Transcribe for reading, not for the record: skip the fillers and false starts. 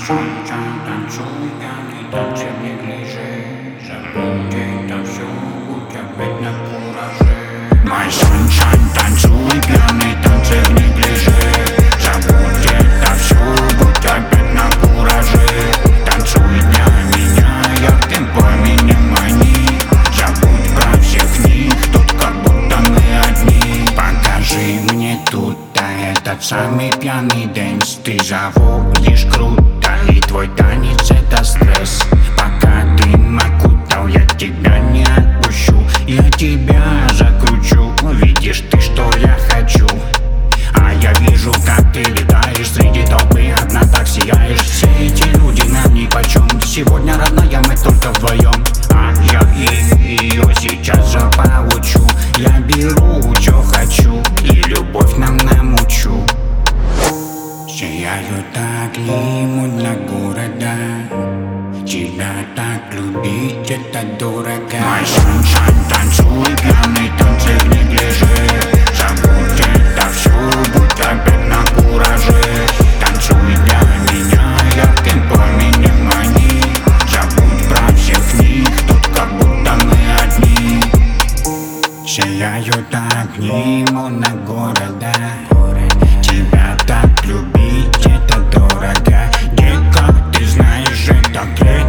sunshine, танцуй, пьяный, танцы в неглиже. Забудь это все, будь опять на кураже. My sunshine, танцуй, пьяный, танцы в неглиже. Забудь это все, будь опять на кураже. Танцуй для меня, ярким пламенем мани. Забудь про всех них, тут как будто мы одни. Покажи мне тут этот самый пьяный дэнс. Ты заводишь круто, и твой танец это стресс. Пока дым окутал, я тебя не отпущу. Я тебя закручу, видишь ты, что я хочу. А я вижу, как ты летаешь среди толпы, одна так сияешь. Все эти люди нам нипочем. Сегодня, родная, мы только вдвоем. А я ее сейчас же получу. Я беру, что хочу, и любовь нам намучу. Сияют огни мутного города. Тебя так любить, это дорого. My sunshine, танцуй, пьяный, танцы в неглиже. Забудь это все, будь опять на кураже. Танцуй для меня, ярким пламенем мани. Забудь про всех них, тут как будто мы одни. Сияют огни мутного города. Тебя так любить, это дорого. Детка, ты знаешь, это клей.